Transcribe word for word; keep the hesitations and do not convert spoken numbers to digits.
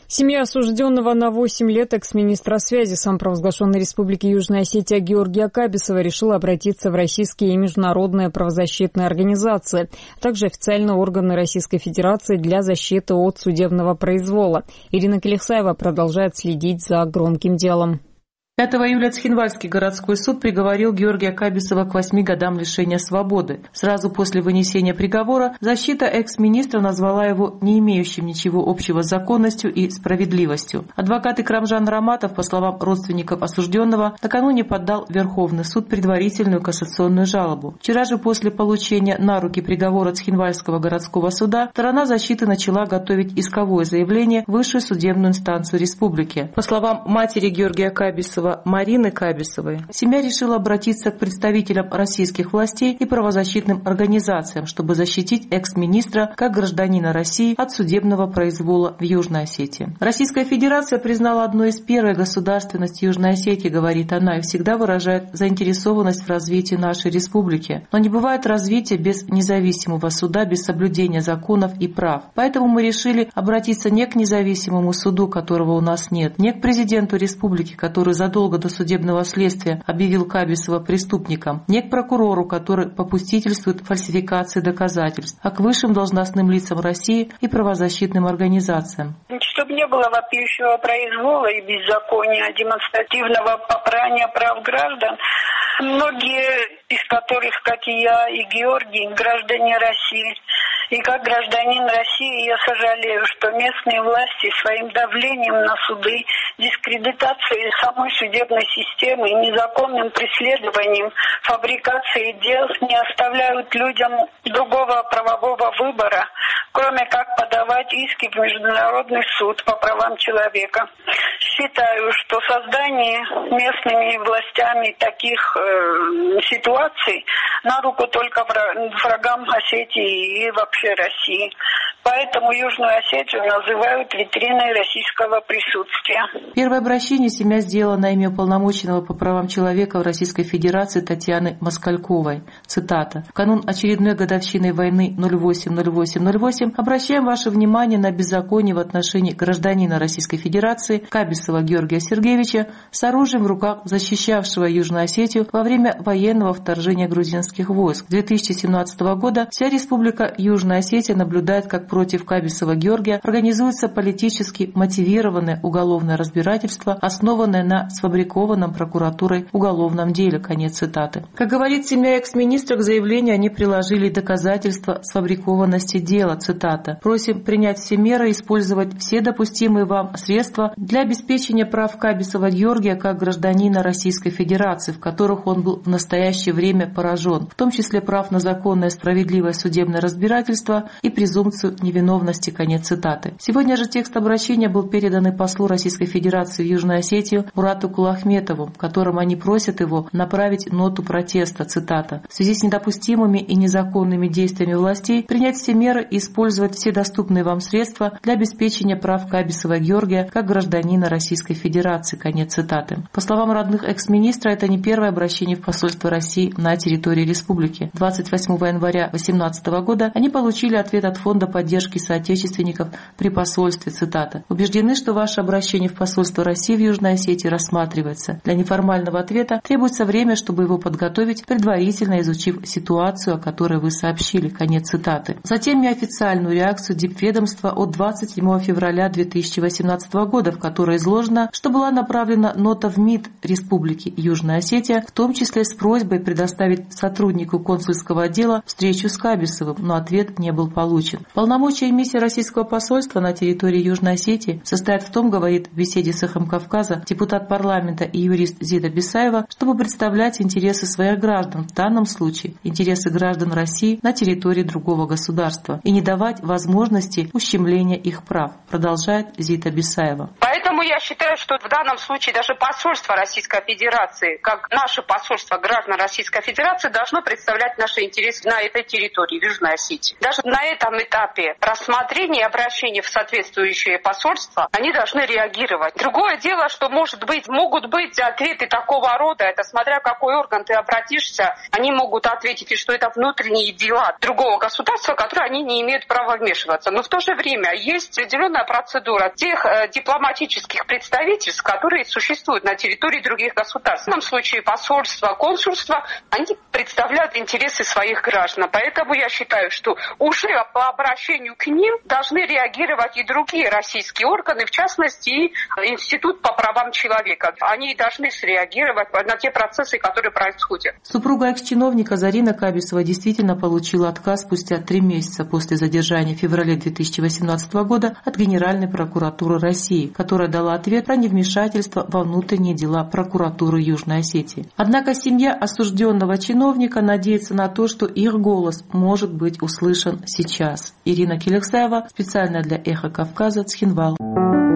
Семья осужденного на восемь лет экс-министра связи самопровозглашенной Республики Южная Осетия Георгия Кабисова решила обратиться в российские и международные правозащитные организации, а также официальные органы Российской Федерации для защиты от судебного произвола. Ирина Келихсаева продолжает следить за громким делом. пятого июля Цхинвальский городской суд приговорил Георгия Кабисова к восьми годам лишения свободы. Сразу после вынесения приговора защита экс-министра назвала его не имеющим ничего общего с законностью и справедливостью. Адвокат Икрамжан Раматов, по словам родственников осужденного, накануне подал в Верховный суд предварительную кассационную жалобу. Вчера же после получения на руки приговора Цхинвальского городского суда сторона защиты начала готовить исковое заявление в высшую судебную инстанцию республики. По словам матери Георгия Кабисова Марины Кабисовой, семья решила обратиться к представителям российских властей и правозащитным организациям, чтобы защитить экс-министра как гражданина России от судебного произвола в Южной Осетии. Российская Федерация признала одной из первых государственность Южной Осетии, говорит она, и всегда выражает заинтересованность в развитии нашей республики. Но не бывает развития без независимого суда, без соблюдения законов и прав. Поэтому мы решили обратиться не к независимому суду, которого у нас нет, не к президенту республики, который задолго долго до судебного следствия объявил Кабисова преступником, не к прокурору, который попустительствует фальсификации доказательств, а к высшим должностным лицам России и правозащитным организациям. Чтобы не было вопиющего произвола и беззакония, демонстративного попрания прав граждан, многие из которых, как и я, и Георгий, граждане России. И как гражданин России я сожалею, что местные власти своим давлением на суды, дискредитацией самой судебной системы и незаконным преследованием, фабрикацией дел не оставляют людям другого правового выбора, кроме как подавать иски в Международный суд по правам человека. Считаю, что создание местными властями таких э, ситуаций на руку только врагам Осетии и вообще России. Поэтому Южную Осетию называют витриной российского присутствия. Первое обращение семья сделала на имя уполномоченного по правам человека в Российской Федерации Татьяны Москальковой. Цитата. «В канун очередной годовщины войны ноль восемь ноль восемь ноль восемь обращаем ваше внимание на беззаконие в отношении гражданина Российской Федерации Кабисова Георгия Сергеевича с оружием в руках, защищавшего Южную Осетию во время военного вторжения грузинских войск. С две тысячи семнадцатого года вся Республика Южная Осетия наблюдает, как против Кабисова Георгия организуется политически мотивированное уголовное разбирательство, основанное на сфабрикованном прокуратурой уголовном деле». Конец цитаты. Как говорит семья экс-министра, к заявлению они приложили доказательства сфабрикованности дела. Цитата. «Просим принять все меры и использовать все допустимые вам средства для обеспечения прав Кабисова Георгия как гражданина Российской Федерации, в которых он был в настоящее время поражен, в том числе прав на законное справедливое судебное разбирательство и презумпцию невиновности». Конец цитаты. Сегодня же текст обращения был передан и послу Российской Федерации в Южную Осетию Мурату Кулахметову, в котором они просят его направить ноту протеста. Цитата. «В связи с недопустимыми и незаконными действиями властей принять все меры и использовать все доступные вам средства для обеспечения прав Кабисова Георгия как гражданина Российской Федерации». Конец цитаты. По словам родных экс-министра, это не первое обращение в посольство России на территории республики. двадцать восьмого января две тысячи восемнадцатого года они получили ответ от Фонда поддержки соотечественников при посольстве. Цитата. «Убеждены, что ваше обращение в посольство России в Южной Осетии рассматривается. Для неформального ответа требуется время, чтобы его подготовить, предварительно изучив ситуацию, о которой вы сообщили». Конец цитаты. Затем неофициальную реакцию Дипведомства от двадцать седьмого февраля две тысячи восемнадцатого года, в которой изложено, что была направлена нота в МИД Республики Южная Осетия, в том числе с просьбой предоставить сотруднику консульского отдела встречу с Кабисовым, но ответ не был получен. Полномочия миссии российского посольства на территории Южной Осетии состоят в том, говорит в беседе с «Эхом Кавказа» депутат парламента и юрист Зита Бисаева, чтобы представлять интересы своих граждан, в данном случае интересы граждан России на территории другого государства, и не давать возможности ущемления их прав, продолжает Зита Бисаева. Поэтому я считаю, что в данном случае даже посольство Российской Федерации, как наше посольство граждан Российской Федерации, должно представлять наши интересы на этой территории, в Южной Осетии. Даже на этом этапе рассмотрения и обращения в соответствующее посольство, они должны реагировать. Другое дело, что может быть, могут быть ответы такого рода, это смотря какой орган ты обратишься, они могут ответить, что это внутренние дела другого государства, в которые они не имеют права вмешиваться. Но в то же время есть определенная процедура тех э, дипломатических представительств, которые существуют на территории других государств. В данном случае посольство, консульство, они представляют интересы своих граждан. Поэтому я считаю, что уже по обращению к ним должны реагировать и другие российские органы, в частности, и Институт по правам человека. Они должны среагировать на те процессы, которые происходят. Супруга экс-чиновника Зарина Кабисова действительно получила отказ спустя три месяца после задержания в феврале две тысячи восемнадцатого года от Генеральной прокуратуры России, которая дала ответ про невмешательство во внутренние дела прокуратуры Южной Осетии. Однако семья осужденного чиновника надеется на то, что их голос может быть услышан сейчас. Ирина Келексаева, специально для Эхо Кавказа, Цхинвал.